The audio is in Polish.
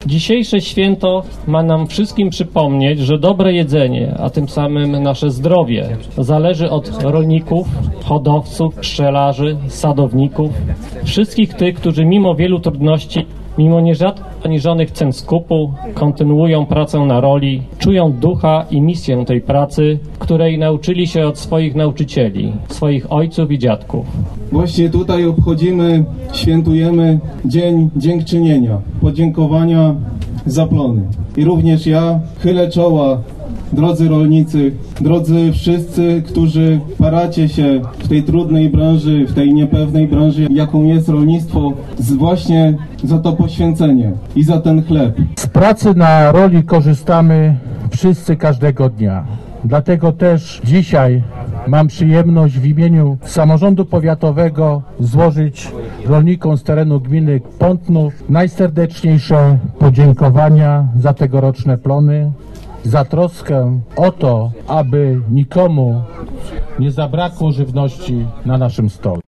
Dzisiejsze święto ma nam wszystkim przypomnieć, że dobre jedzenie, a tym samym nasze zdrowie, zależy od rolników, hodowców, pszczelarzy, sadowników, wszystkich tych, którzy mimo wielu trudności, mimo nierzadko zaniżonych cen skupu, kontynuują pracę na roli, czują ducha i misję tej pracy, której nauczyli się od swoich nauczycieli, swoich ojców i dziadków. Właśnie tutaj obchodzimy, świętujemy Dzień Dziękczynienia, podziękowania za plony. I również ja chylę czoła, drodzy rolnicy, drodzy wszyscy, którzy paracie się w tej trudnej branży, w tej niepewnej branży, jaką jest rolnictwo, właśnie za to poświęcenie i za ten chleb. Z pracy na roli korzystamy wszyscy każdego dnia. Dlatego też dzisiaj mam przyjemność w imieniu samorządu powiatowego złożyć rolnikom z terenu gminy Pątnów najserdeczniejsze podziękowania za tegoroczne plony, za troskę o to, aby nikomu nie zabrakło żywności na naszym stole.